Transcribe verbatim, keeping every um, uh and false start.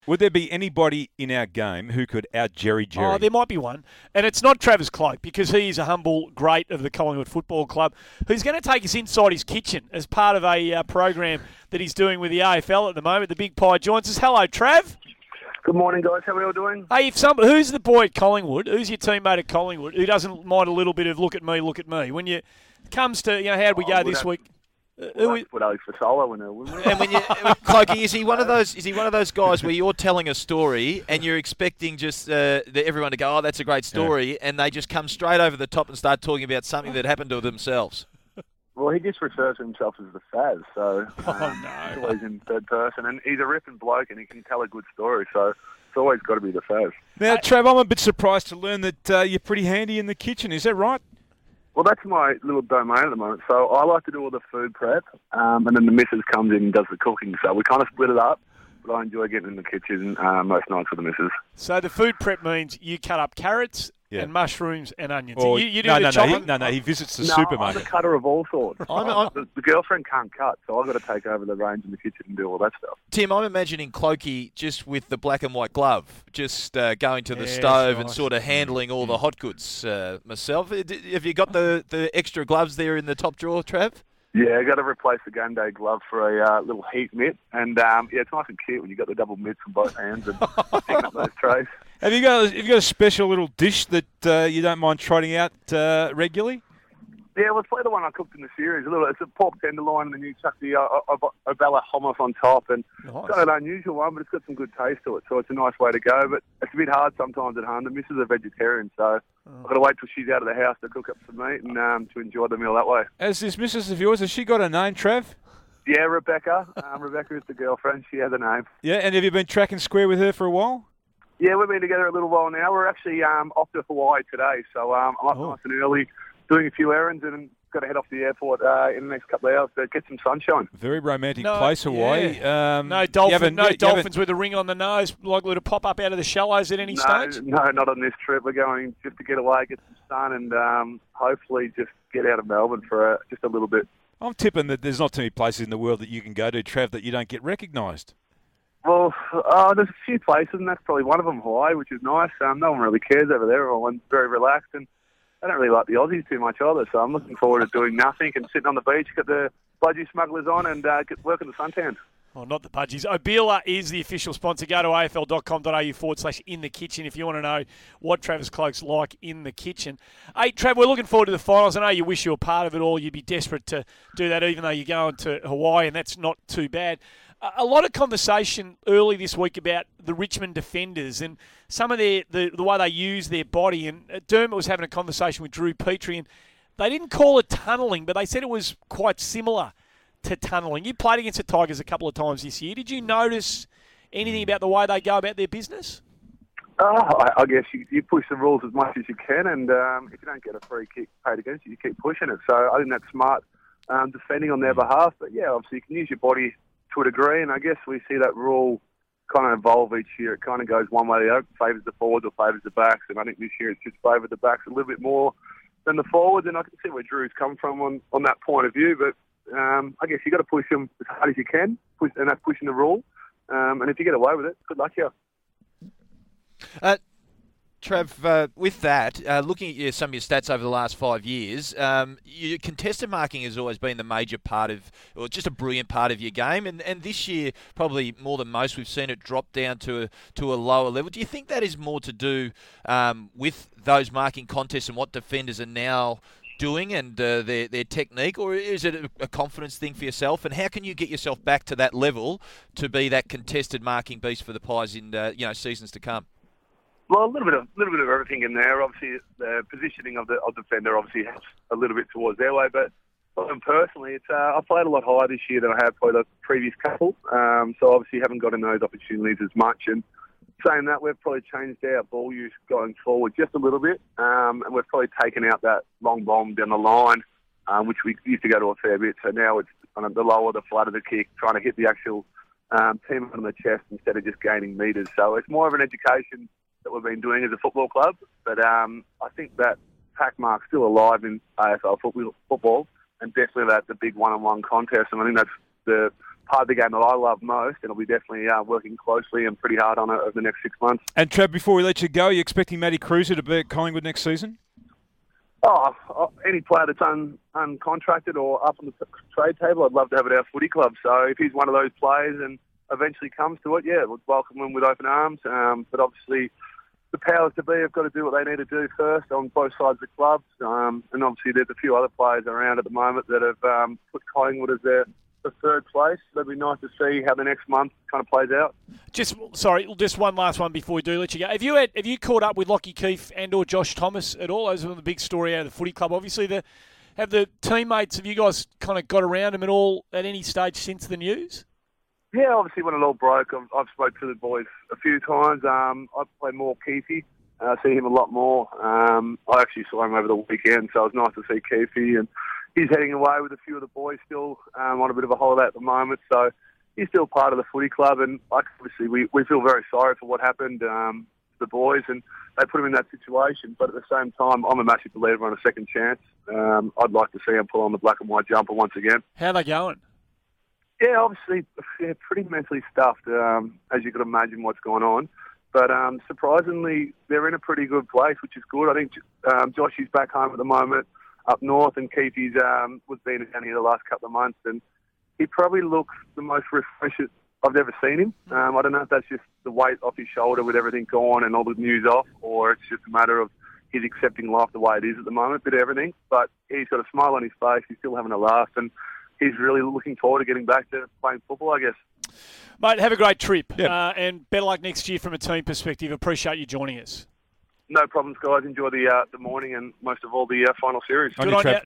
Would there be anybody in our game who could out Jerry Jerry? Oh, there might be one. And it's not Travis Cloke, because he is a humble great of the Collingwood Football Club who's going to take us inside his kitchen as part of a uh, program that he's doing with the A F L at the moment. The Big Pie joins us. Hello, Trav. Good morning, guys. How are you all doing? Hey, if some, who's the boy at Collingwood? Who's your teammate at Collingwood who doesn't mind a little bit of look at me, look at me? When you comes to, you know, how do we Oh, go this have, week? We'll have to put Alex Fasolo in there, wouldn't we? And when you, Clokey, is he one of those? Is he one of those guys where you're telling a story and you're expecting just uh, the, everyone to go, "Oh, that's a great story," yeah. and they just come straight over the top and start talking about something that happened to themselves? Well, he just refers to himself as the Faz, so um, oh, no. he's always in third person, and he's a ripping bloke, and he can tell a good story, so it's always got to be the Faz. Now, Trav, I'm a bit surprised to learn that uh, you're pretty handy in the kitchen. Is that right? Well, that's my little domain at the moment. So I like to do all the food prep, um, and then the missus comes in and does the cooking. So we kind of split it up, but I enjoy getting in the kitchen uh, most nights with the missus. So the food prep means you cut up carrots yeah. and mushrooms and onions. Or, you, you do no, the no, no, chopping? he, no, no, he visits the no, supermarket. I'm a cutter of all sorts. I'm, I'm, the, the girlfriend can't cut, so I've got to take over the reins in the kitchen and do all that stuff. Tim, I'm imagining Clokey just with the black and white glove, just uh, going to the yeah, stove nice. and sort of handling all the hot goods uh, myself. Have you got the, the extra gloves there in the top drawer, Trav? Yeah, I got to replace the game day glove for a uh, little heat mitt, and um, yeah, it's nice and cute when you got the double mitts on both hands and picking up those trays. Have you got have you got a special little dish that uh, you don't mind trotting out uh, regularly? Yeah, well, it's probably the one I cooked in the series. A little, it's a pork tenderloin, and then you chuck the uh, Obella hummus on top, and nice. It's not an unusual one, but it's got some good taste to it, so it's a nice way to go. But it's a bit hard sometimes at home. The missus is a vegetarian, so oh. I've got to wait till she's out of the house to cook up some meat and um, to enjoy the meal that way. As this missus of yours, has she got a name, Trav? Yeah, Rebecca. Um, Rebecca is the girlfriend. She has a name. Yeah, and have you been tracking square with her for a while? Yeah, we've been together a little while now. We're actually um, off to Hawaii today, so um, I'm up oh. nice and early, doing a few errands, and got to head off to the airport uh, in the next couple of hours to get some sunshine. Very romantic no, place, Hawaii. Yeah. Um, no dolphin, no you dolphins with a ring on the nose likely to pop up out of the shallows at any no, stage? No, not on this trip. We're going just to get away, get some sun, and um, hopefully just get out of Melbourne for uh, just a little bit. I'm tipping that there's not too many places in the world that you can go to, Trav, that you don't get recognised. Well, uh, there's a few places, and that's probably one of them, Hawaii, which is nice. Um, no one really cares over there. Everyone's very relaxed, and I don't really like the Aussies too much either, so I'm looking forward to doing nothing and sitting on the beach, get the budgie smugglers on, and uh, get working the suntan. Oh, not the budgies. Obila is the official sponsor. Go to afl.com.au forward slash in the kitchen if you want to know what Travis Cloke's like in the kitchen. Hey, Trav, we're looking forward to the finals. I know you wish you were part of it all. You'd be desperate to do that, even though you're going to Hawaii, and that's not too bad. A lot of conversation early this week about the Richmond defenders and some of their the, the way they use their body. And Dermot was having a conversation with Drew Petrie, and they didn't call it tunnelling, but they said it was quite similar to tunnelling. You played against the Tigers a couple of times this year. Did you notice anything about the way they go about their business? Oh, I, I guess you, you push the rules as much as you can, and um, if you don't get a free kick paid against you, you keep pushing it. So I think that's smart um, defending on their behalf. But yeah, obviously you can use your body to a degree, and I guess we see that rule kind of evolve each year. It kind of goes one way or the other, favours the forwards or favours the backs, and I think this year it's just favoured the backs a little bit more than the forwards, and I can see where Drew's come from on, on that point of view, but um, I guess you've got to push them as hard as you can, push, and that's pushing the rule, um, and if you get away with it, good luck to you. Uh, Trav, uh, with that, uh, looking at your, some of your stats over the last five years, um, your contested marking has always been the major part of, or just a brilliant part of your game, and, and this year, probably more than most, we've seen it drop down to a, to a lower level. Do you think that is more to do um, with those marking contests and what defenders are now doing and uh, their, their technique, or is it a, a confidence thing for yourself? And how can you get yourself back to that level to be that contested marking beast for the Pies in uh, you know seasons to come? Well, a little bit of little bit of everything in there. Obviously, the positioning of the of the defender obviously helps a little bit towards their way. But for them personally, it's uh, I played a lot higher this year than I have probably the previous couple. Um, so obviously, haven't gotten those opportunities as much. And saying that, we've probably changed our ball use going forward just a little bit, um, and we've probably taken out that long bomb down the line, um, which we used to go to a fair bit. So now it's kind of the lower, the flatter the kick, trying to hit the actual um, team on the chest instead of just gaining metres. So it's more of an education that we've been doing as a football club, but um, I think that pack mark's still alive in A F L football, football, and definitely that the big one-on-one contest, and I think that's the part of the game that I love most, and I'll be definitely uh, working closely and pretty hard on it over the next six months. And Trev, before we let you go, are you expecting Matty Cruiser to be at Collingwood next season? Oh, any player that's un, uncontracted or up on the trade table, I'd love to have at our footy club. So if he's one of those players and eventually comes to it, yeah, we'll welcome him with open arms. Um, but obviously, the powers to be have got to do what they need to do first on both sides of the clubs. Um, and obviously, there's a few other players around at the moment that have um, put Collingwood as their the third place. It'll be nice to see how the next month kind of plays out. Just sorry, just one last one before we do let you go. Have you had, have you caught up with Lockie Keefe and or Josh Thomas at all? Those are the big story out of the footy club. Obviously, the have the teammates. Have you guys kind of got around them at all at any stage since the news? Yeah, obviously when it all broke, I've, I've spoke to the boys a few times. Um, I play more Keefe. I see him a lot more. Um, I actually saw him over the weekend, so it was nice to see Keefe, and he's heading away with a few of the boys still um, on a bit of a holiday at the moment. So he's still part of the footy club, and like, obviously we, we feel very sorry for what happened um, to the boys, and they put him in that situation. But at the same time, I'm a massive believer on a second chance. Um, I'd like to see him pull on the black and white jumper once again. How are they going? Yeah, obviously, yeah, pretty mentally stuffed, um, as you could imagine what's going on. But um, surprisingly, they're in a pretty good place, which is good. I think um, Josh is back home at the moment up north, and Keefe's um, was been down here the last couple of months, and he probably looks the most refreshed I've ever seen him. Um, I don't know if that's just the weight off his shoulder with everything gone and all the news off, or it's just a matter of he's accepting life the way it is at the moment, bit of everything. But he's got a smile on his face, he's still having a laugh, and he's really looking forward to getting back to playing football, I guess. Mate, have a great trip, Yep. uh, and better luck next year from a team perspective. Appreciate you joining us. No problems, guys. Enjoy the uh, the morning and most of all the uh, final series. On Good you, on Trev. you.